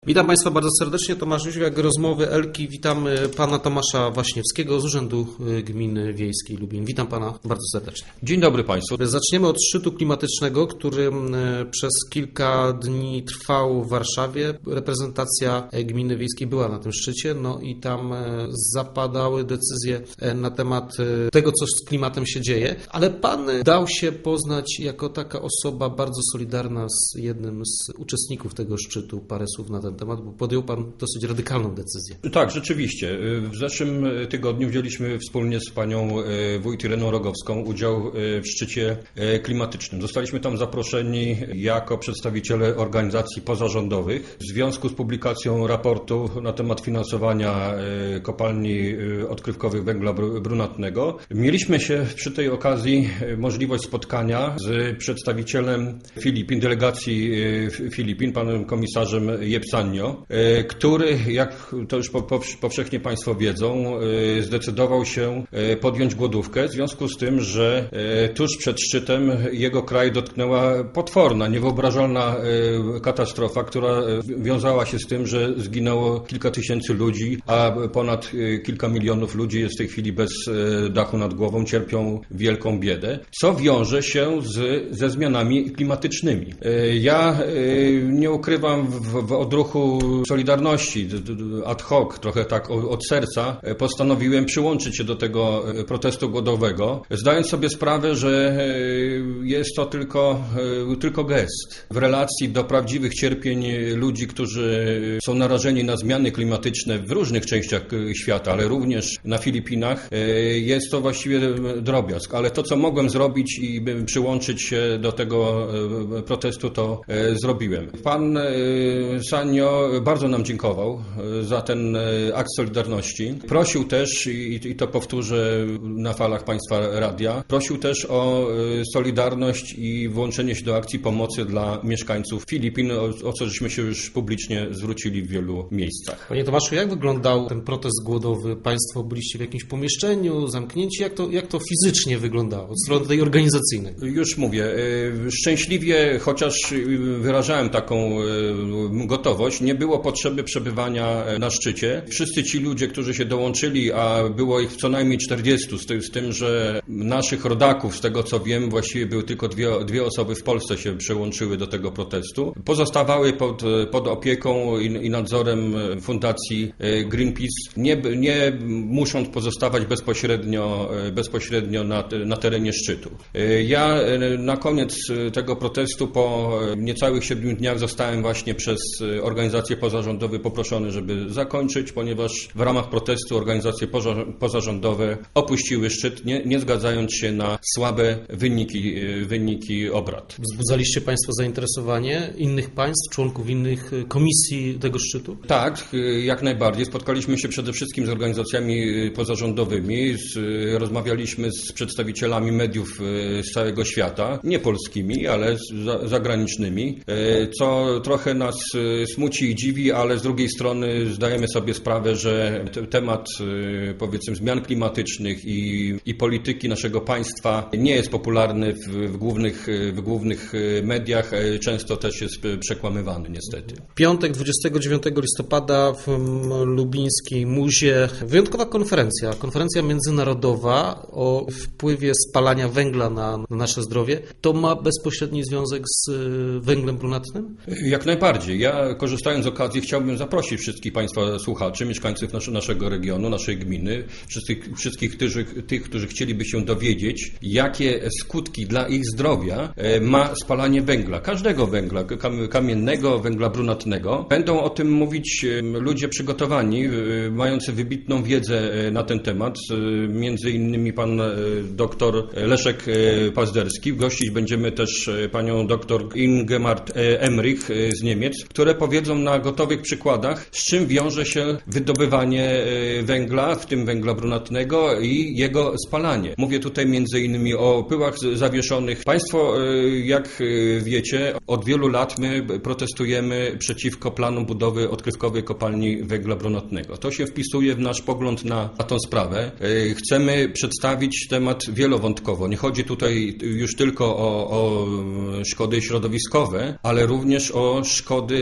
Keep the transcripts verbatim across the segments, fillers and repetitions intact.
Witam Państwa bardzo serdecznie, Tomasz Jóźwiak, Rozmowy Elki. Witam Pana Tomasza Waśniewskiego z Urzędu Gminy Wiejskiej Lubin. Witam Pana bardzo serdecznie. Dzień dobry Państwu. Zaczniemy od szczytu klimatycznego, który przez kilka dni trwał w Warszawie. Reprezentacja Gminy Wiejskiej była na tym szczycie, no i tam zapadały decyzje na temat tego, co z klimatem się dzieje. Ale Pan dał się poznać jako taka osoba bardzo solidarna z jednym z uczestników tego szczytu. Parę słów na ten temat, bo podjął Pan dosyć radykalną decyzję. Tak, rzeczywiście. W zeszłym tygodniu wzięliśmy wspólnie z panią wójt Ireną Rogowską udział w szczycie klimatycznym. Zostaliśmy tam zaproszeni jako przedstawiciele organizacji pozarządowych w związku z publikacją raportu na temat finansowania kopalni odkrywkowych węgla brunatnego. Mieliśmy się przy tej okazji możliwość spotkania z przedstawicielem Filipin, delegacji Filipin, panem komisarzem Jepsanio, który, jak to już powszechnie Państwo wiedzą, zdecydował się podjąć głodówkę w związku z tym, że tuż przed szczytem jego kraj dotknęła potworna, niewyobrażalna katastrofa, która wiązała się z tym, że zginęło kilka tysięcy ludzi, a ponad kilka milionów ludzi jest w tej chwili bez dachu nad głową, cierpią wielką biedę, co wiąże się z, ze zmianami klimatycznymi. Ja nie ukrywam w, w odruchu Solidarności, ad hoc, trochę tak od serca, postanowiłem przyłączyć się do tego protestu głodowego, zdając sobie sprawę, że jest to tylko, tylko gest. W relacji do prawdziwych cierpień ludzi, którzy są narażeni na zmiany klimatyczne w różnych częściach świata, ale również na Filipinach, jest to właściwie drobiazg. Ale to, co mogłem zrobić i przyłączyć się do tego protestu, to zrobiłem. Pan Sanio bardzo nam dziękował za ten akt solidarności. Prosił też, i to powtórzę na falach Państwa radia, prosił też o solidarność i włączenie się do akcji pomocy dla mieszkańców Filipin, o, o co żeśmy się już publicznie zwrócili w wielu miejscach. Panie Tomaszu, jak wyglądał ten protest głodowy? Państwo byliście w jakimś pomieszczeniu, zamknięci? Jak to, jak to fizycznie wyglądało od strony tej organizacyjnej? Już mówię. Szczęśliwie, chociaż wyrażałem taką gotowość, nie było potrzeby przebywania na szczycie. Wszyscy ci ludzie, którzy się dołączyli, a było ich co najmniej czterdziestu, z tym, z tym że naszych rodaków, z tego co wiem, właściwie były tylko dwie, dwie osoby w Polsce się przyłączyły do tego protestu. Pozostawały pod, pod opieką i, i nadzorem Fundacji Greenpeace, nie, nie musząc pozostawać bezpośrednio, bezpośrednio na, na terenie szczytu. Ja na koniec tego protestu po niecałych siedmiu dniach zostałem właśnie przez organizację pozarządowe poproszony, żeby zakończyć, ponieważ w ramach protestu organizacje pozarządowe opuściły szczyt, nie, nie zgadzając się na słabe wyniki, wyniki obrad. Wzbudzaliście Państwo zainteresowanie innych państw, członków innych komisji tego szczytu? Tak, jak najbardziej. Spotkaliśmy się przede wszystkim z organizacjami pozarządowymi, z, rozmawialiśmy z przedstawicielami mediów z całego świata, nie polskimi, ale za, zagranicznymi, co trochę nas smuci i dziwi, ale z drugiej strony zdajemy sobie sprawę, że temat, powiedzmy, zmian klimatycznych i, i polityki naszego państwa nie jest popularny w, w, głównych, w głównych mediach, często też jest przekłamywany niestety. Piątek, dwudziestego dziewiątego listopada w lubińskiej Muzie wyjątkowa konferencja, konferencja międzynarodowa o wpływie spalania węgla na, na nasze zdrowie. To ma bezpośredni związek z węglem brunatnym? Jak najbardziej. Ja, korzystając z okazji, chciałbym zaprosić wszystkich Państwa słuchaczy, mieszkańców nasz, naszego regionu, naszej gminy, wszystkich, wszystkich którzy, tych, którzy chcieliby się dowiedzieć, jakie skutki dla ich zdrowia ma spalanie węgla, każdego węgla, kamiennego, węgla brunatnego. Będą o tym mówić ludzie przygotowani, mający wybitną wiedzę na ten temat, między innymi pan doktor Leszek Pazderski. Gościć będziemy też panią doktor Ingemart Emrich z Niemiec, które powiedzą na gotowych przykładach, z czym wiąże się wydobywanie węgla, w tym węgla brunatnego i jego spalanie. Mówię tutaj między innymi o pyłach zawieszonych. Państwo, jak wiecie, od wielu lat my protestujemy przeciwko planom budowy odkrywkowej kopalni węgla brunatnego. To się wpisuje w nasz pogląd na, na tą sprawę. Chcemy przedstawić temat wielowątkowo. Nie chodzi tutaj już tylko o, o szkody środowiskowe, ale również o szkody dla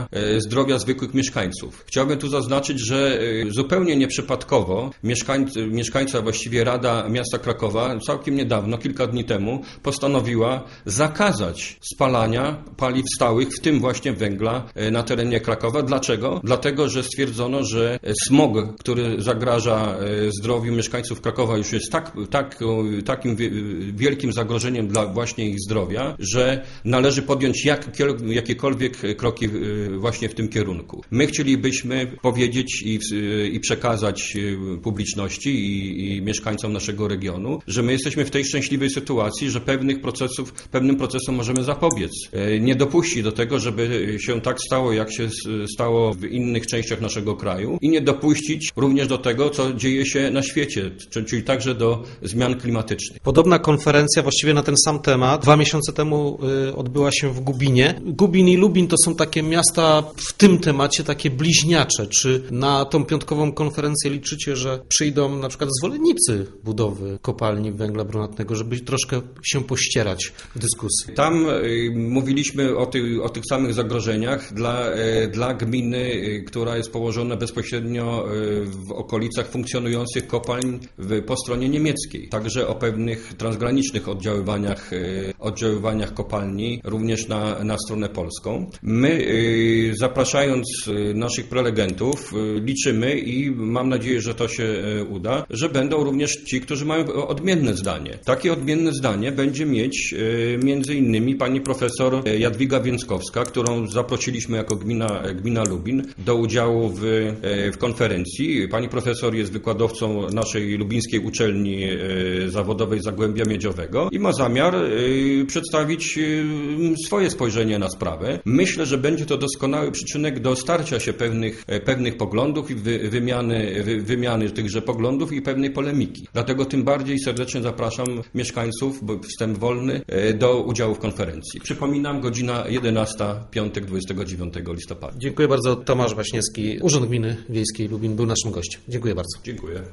dla zdrowia zwykłych mieszkańców. Chciałbym tu zaznaczyć, że zupełnie nieprzypadkowo mieszkańcy, mieszkańcy, a właściwie Rada Miasta Krakowa całkiem niedawno, kilka dni temu, postanowiła zakazać spalania paliw stałych, w tym właśnie węgla, na terenie Krakowa. Dlaczego? Dlatego, że stwierdzono, że smog, który zagraża zdrowiu mieszkańców Krakowa, już jest tak, tak, takim wielkim zagrożeniem dla właśnie ich zdrowia, że należy podjąć jak, jakiekolwiek kroki właśnie w tym kierunku. My chcielibyśmy powiedzieć i, i przekazać publiczności i, i mieszkańcom naszego regionu, że my jesteśmy w tej szczęśliwej sytuacji, że pewnych procesów, pewnym procesom możemy zapobiec. Nie dopuścić do tego, żeby się tak stało, jak się stało w innych częściach naszego kraju i nie dopuścić również do tego, co dzieje się na świecie, czyli także do zmian klimatycznych. Podobna konferencja właściwie na ten sam temat dwa miesiące temu y, odbyła się w Gubinie. Gubin i Lubin to są takie miasta w tym temacie takie bliźniacze. Czy na tą piątkową konferencję liczycie, że przyjdą na przykład zwolennicy budowy kopalni węgla brunatnego, żeby troszkę się pościerać w dyskusji? Tam y, mówiliśmy o, ty, o tych samych zagrożeniach dla, y, dla gminy, y, która jest położona bezpośrednio y, w okolicach funkcjonujących kopalń w, po stronie niemieckiej. Także o pewnych transgranicznych oddziaływaniach, y, oddziaływaniach kopalni również na, na stronę polską. My y, zapraszając y, naszych prelegentów y, liczymy i mam nadzieję, że to się y, uda, że będą również ci, którzy mają odmienne zdanie. Takie odmienne zdanie będzie mieć y, między innymi pani profesor Jadwiga Więckowska, którą zaprosiliśmy jako gmina, gmina Lubin do udziału w, y, w konferencji. Pani profesor jest wykładowcą naszej lubińskiej uczelni y, zawodowej Zagłębia Miedziowego i ma zamiar y, przedstawić y, swoje spojrzenie na sprawę. Myślę, że będzie to doskonały przyczynek do starcia się pewnych, pewnych poglądów i wy, wymiany, wy, wymiany tychże poglądów i pewnej polemiki. Dlatego tym bardziej serdecznie zapraszam mieszkańców, bo wstęp wolny, do udziału w konferencji. Przypominam, godzina jedenasta, piątek, dwudziestego dziewiątego listopada. Dziękuję bardzo. Tomasz Waśniewski, Urząd Gminy Wiejskiej Lubin był naszym gościem. Dziękuję bardzo. Dziękuję.